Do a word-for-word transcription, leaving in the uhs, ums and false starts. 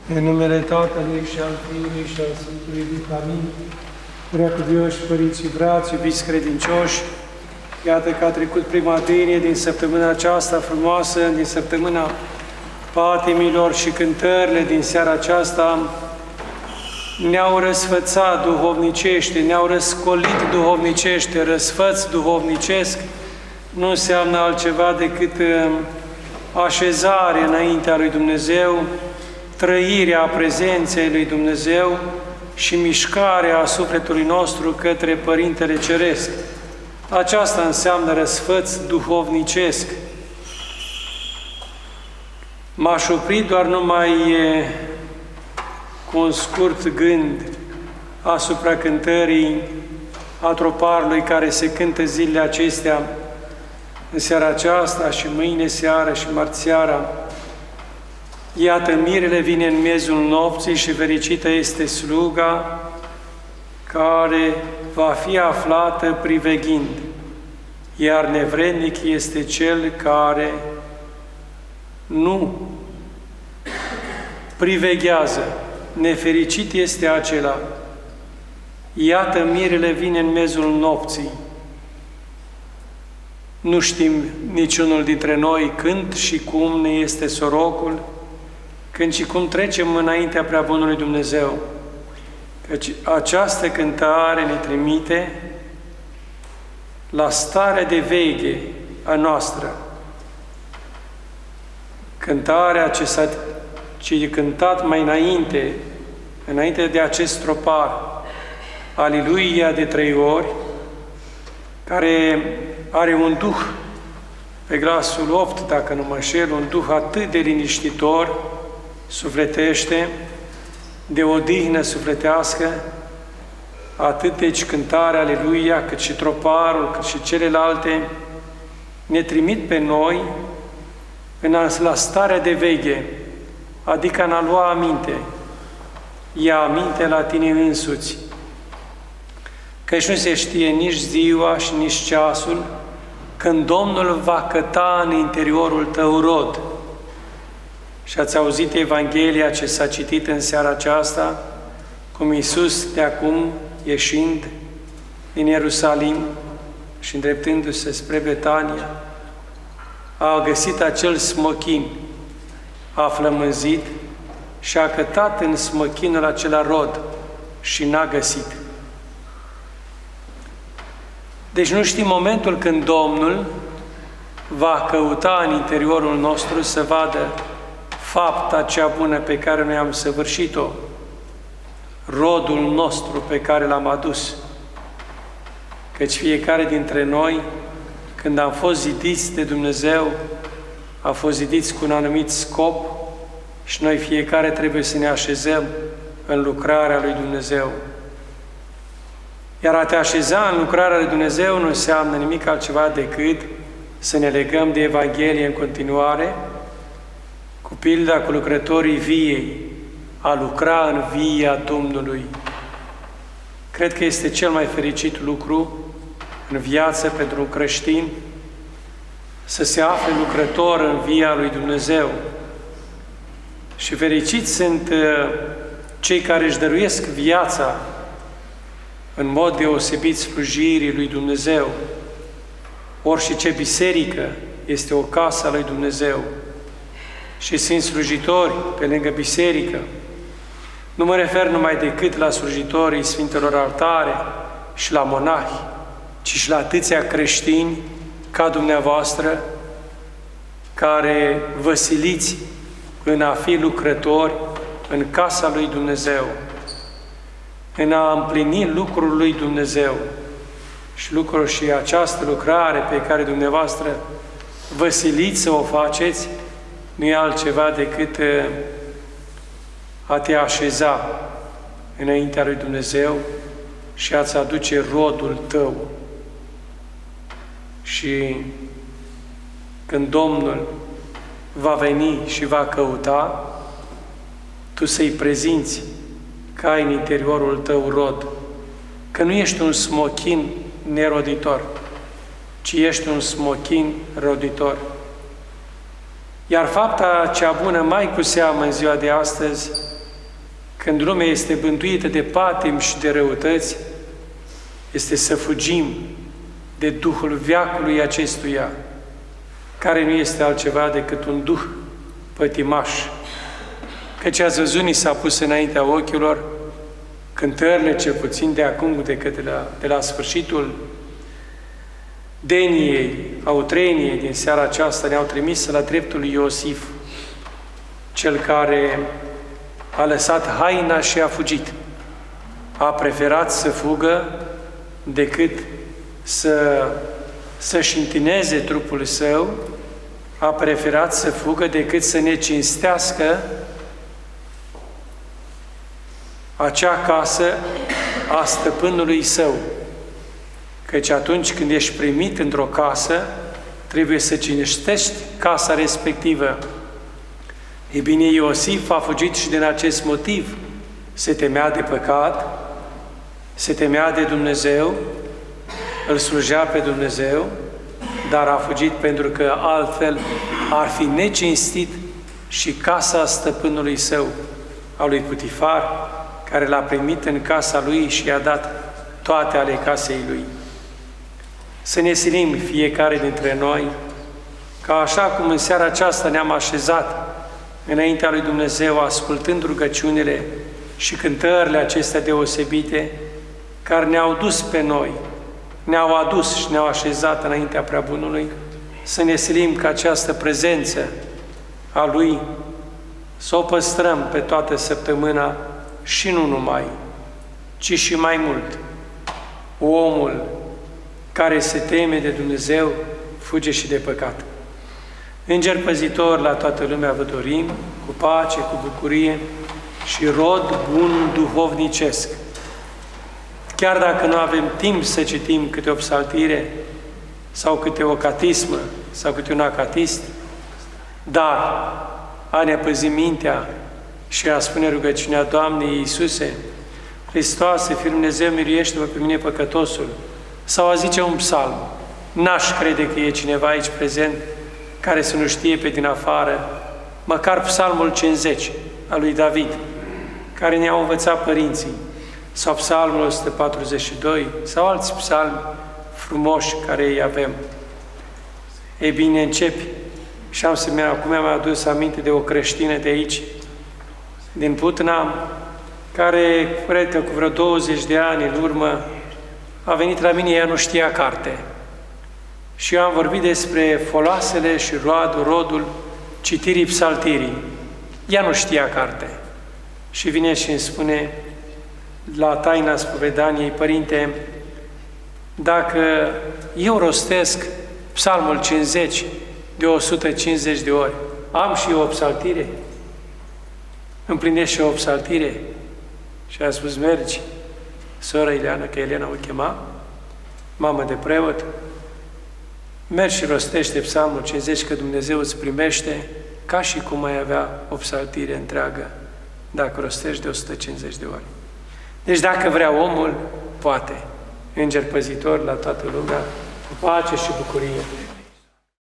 În numele Tatălui și al Fiului și al Sfântului Duh, amin. Preacuvioși părinți și frați, iubiți credincioși, iată că a trecut prima dânie din săptămâna aceasta frumoasă, din săptămâna patimilor, și cântările din seara aceasta ne-au răsfățat duhovnicește, ne-au răscolit duhovnicește. Răsfăț duhovnicesc nu înseamnă altceva decât așezare înaintea lui Dumnezeu, trăirea prezenței lui Dumnezeu și mișcarea sufletului nostru către Părintele Ceresc. Aceasta înseamnă răsfăț duhovnicesc. M-aș opri doar numai cu un scurt gând asupra cântării Atroparului care se cântă zilele acestea, în seara aceasta și mâine seară și marți seara. Iată, mirele vine în miezul nopții și fericită este sluga care va fi aflată priveghind, iar nevrednic este cel care nu priveghează. Nefericit este acela. Iată, mirele vine în miezul nopții. Nu știm niciunul dintre noi când și cum ne este sorocul, când și cum trecem înaintea Preabunului Dumnezeu. Căci această cântare ne trimite la starea de veche a noastră. Cântarea ce s-a ce e cântat mai înainte, înainte de acest tropar, Aliluia de trei ori, care are un duh, pe glasul opt, dacă nu mă înșel, un duh atât de liniștitor, sufletește, de odihnă sufletească, atât deci cântarea Aleluia, cât și troparul, cât și celelalte, ne trimit pe noi în a, la starea de veche, adică în a lua aminte. Ia aminte la tine însuți, căci nu se știe nici ziua și nici ceasul când Domnul va căta în interiorul tău rod. Și ați auzit Evanghelia ce s-a citit în seara aceasta, cum Iisus, de acum, ieșind din Ierusalim și îndreptându-se spre Betania, a găsit acel smochin, a flămânzit și a cătat în smochinul acela rod și n-a găsit. Deci nu știm momentul când Domnul va căuta în interiorul nostru să vadă fapta cea bună pe care noi am săvârșit-o, rodul nostru pe care l-am adus. Căci fiecare dintre noi, când am fost zidiți de Dumnezeu, a fost zidiți cu un anumit scop și noi fiecare trebuie să ne așezăm în lucrarea lui Dumnezeu. Iar a te așeza în lucrarea lui Dumnezeu nu înseamnă nimic altceva decât să ne legăm de Evanghelie în continuare, cu pilda cu lucrătorii viei, a lucra în via Domnului. Cred că este cel mai fericit lucru în viață pentru un creștin să se afle lucrător în via lui Dumnezeu. Și fericiți sunt cei care își dăruiesc viața în mod deosebit slujirii lui Dumnezeu. Orice biserică este o casă a lui Dumnezeu și sunt slujitori pe lângă biserică. Nu mă refer numai decât la slujitorii Sfintelor Altare și la monahi, ci și la atâția creștini ca dumneavoastră, care vă siliți în a fi lucrători în casa lui Dumnezeu, în a împlini lucrul lui Dumnezeu. Și lucrul și această lucrare pe care dumneavoastră vă siliți să o faceți, nu e altceva decât a te așeza înaintea lui Dumnezeu și a-ți aduce rodul tău. Și când Domnul va veni și va căuta, tu să-i prezinți că ai în interiorul tău rod, că nu ești un smochin neroditor, ci ești un smochin roditor. Iar fapta cea bună, mai cu seamă în ziua de astăzi, când lumea este bântuită de patim și de răutăți, este să fugim de duhul veacului acestuia, care nu este altceva decât un duh pătimaș. Căci ați văzut, ni s-a pus înaintea ochilor cântările, cel puțin de acum, decât de la, de la sfârșitul deniei, autreniei din seara aceasta, ne-au trimis la dreptul lui Iosif, cel care a lăsat haina și a fugit. A preferat să fugă decât să, să-și întineze trupul său, a preferat să fugă decât să ne cinstească acea casă a stăpânului său. Căci atunci când ești primit într-o casă, trebuie să cinstești casa respectivă. E bine, Iosif a fugit și din acest motiv. Se temea de păcat, se temea de Dumnezeu, îl slujea pe Dumnezeu, dar a fugit pentru că altfel ar fi necinstit și casa stăpânului său, a lui Putifar, care l-a primit în casa lui și i-a dat toate ale casei lui. Să ne silim fiecare dintre noi, ca așa cum în seara aceasta ne-am așezat înaintea lui Dumnezeu, ascultând rugăciunile și cântările acestea deosebite, care ne-au dus pe noi, ne-au adus și ne-au așezat înaintea Preabunului, să ne silim ca această prezență a Lui să o păstrăm pe toată săptămâna și nu numai, ci și mai mult. Omul care se teme de Dumnezeu fuge și de păcat. Înger păzitor la toată lumea vă dorim, cu pace, cu bucurie și rod bun duhovnicesc. Chiar dacă nu avem timp să citim câte o psaltire sau câte o catismă sau câte un acatist, dar a ne păzi mintea și a spune rugăciunea Doamnei Iisuse, Hristoase, Fiul Dumnezeu, miluiește-mă pe mine păcătosul, sau a zice un psalm. N-aș crede că e cineva aici prezent care să nu știe pe din afară, măcar psalmul cincizeci al lui David, care ne-au învățat părinții, sau psalmul o sută patruzeci și doi, sau alți psalmi frumoși care îi avem. Ei bine, începi și am să-mi, acum mi-am adus aminte de o creștină de aici, din Putna, care, cred că cu vreo douăzeci de ani în urmă, a venit la mine, ea nu știa carte. Și eu am vorbit despre foloasele și rodul, rodul citirii psaltirii. Ea nu știa carte. Și vine și îmi spune, la taina spovedaniei, Părinte, dacă eu rostesc psalmul cincizeci de o sută cincizeci de ori, am și eu o psaltire? Împlinesc și eu o psaltire? Și a spus, mergi, sora Ileana, că Elena o chema, mamă de preot, mergi și rostește psalmul cincizeci, că Dumnezeu îți primește ca și cum ai avea o psaltire întreagă, dacă rostești de o sută cincizeci de ori. Deci dacă vrea omul, poate. Înger păzitor la toată lumea, cu pace și bucurie.